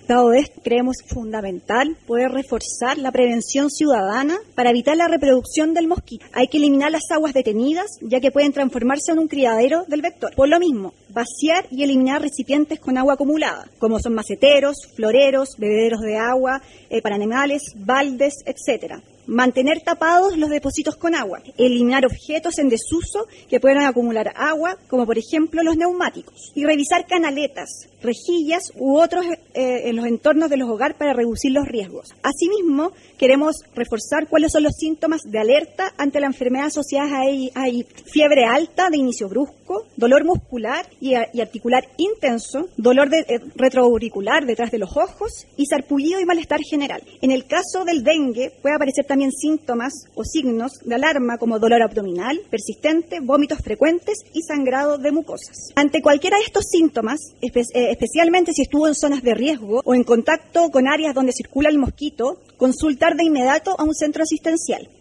Dado esto, creemos fundamental poder reforzar la prevención ciudadana para evitar la reproducción del mosquito. Hay que eliminar las aguas detenidas, ya que pueden transformarse en un criadero del vector. Por lo mismo, vaciar y eliminar recipientes con agua acumulada, como son maceteros, floreros, bebederos de agua para animales, baldes, etcétera. Mantener tapados los depósitos con agua, eliminar objetos en desuso que puedan acumular agua, como por ejemplo los neumáticos, y revisar canaletas, rejillas u otros en los entornos de los hogares para reducir los riesgos. Asimismo, queremos reforzar cuáles son los síntomas de alerta ante la enfermedad asociada a fiebre alta de inicio brusco, dolor muscular y articular intenso, dolor retroauricular detrás de los ojos y sarpullido y malestar general. En el caso del dengue puede aparecer también síntomas o signos de alarma como dolor abdominal persistente, vómitos frecuentes y sangrado de mucosas. Ante cualquiera de estos síntomas, especialmente si estuvo en zonas de riesgo o en contacto con áreas donde circula el mosquito, consultar de inmediato a un centro asistencial.